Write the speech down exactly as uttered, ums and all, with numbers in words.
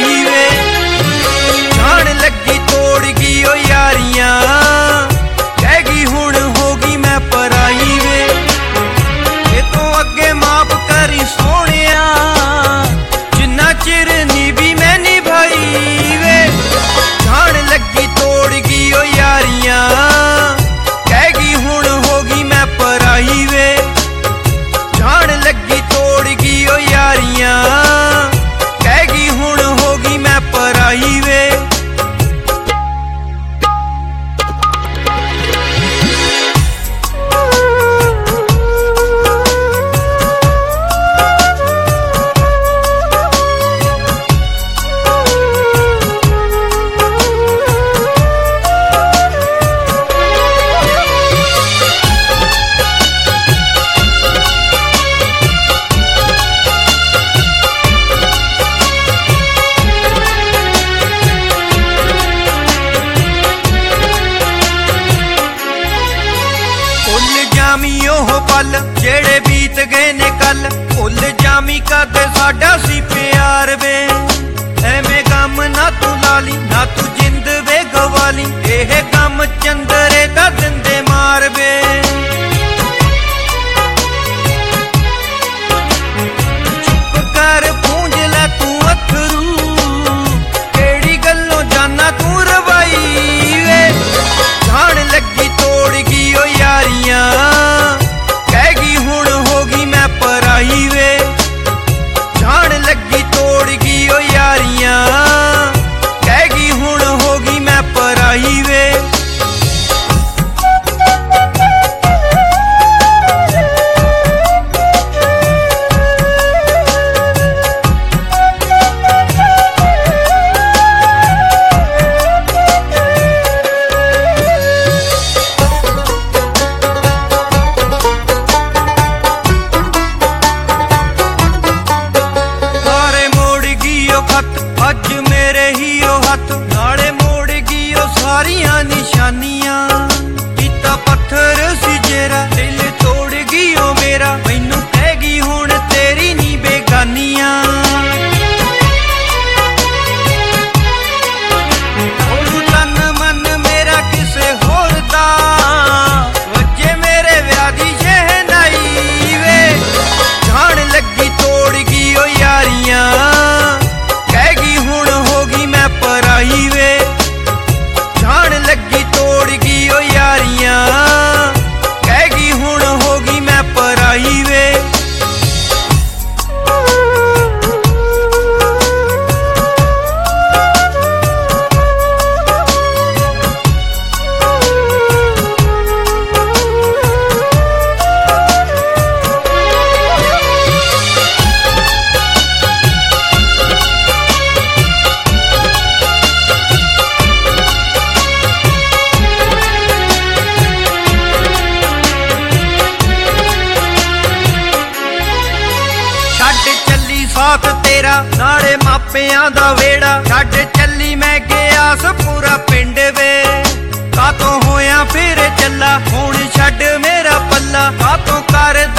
पराई वे। जान लगी तोड़ गई ओ यारियां, कह गई हुण होगी मैं पराई वे। ये तो अगे माफ करी सोनिया, जिन्ना चिर निभी मैं निभाई वे। जान लगी तोड़ गई ओ यारियां, कह गई हुण होगी मैं पराई वे। जान लगी तोड़ गई ओ यारियां, कह गई हुण होगी मैं पराई वे। पल जेड़े बीत गए ने कल, भुल जामी कद साडा सी प्यार वे। एवें गम ना तू लाली ना तू जिंद वे गवाली, एह गम चंदरे दा दिंदे मार वे। चुप कर पूंज लै तू अथरू, केड़ी गल्लों जाना तू रवाई वे। जान लगी तोड़ गई ओ यारियां, पराई वे। जान लगी तोड़ गई ओ यारियां, कह गई हुण होगी मैं पराई वे। अज मेरे ही ओ हथ नाले मोड़ गई ओ सारियां निशानियां। किता पत्थर सी जेरा दिल तोड़ गई ओ मेरा, मैनू कह गई हुण तेरी नी बेगानियां। ओनू तन मन मेरा किसे होर दा, वजे मेरे व्याह दी शहनाई वे। जान लगी तोड़ गई ओ यारियां, पराई वे। जान लगी तोड़ गई ओ यारियां, कह गई हुण होगी मैं पराई वे। साथ तेरा नाले मापियां दा वेड़ा, छड्ड चली मैं गया पूरा पिंड वे। कातों होया फिर चला हुण छड्ड मेरा पल्ला, कातों कर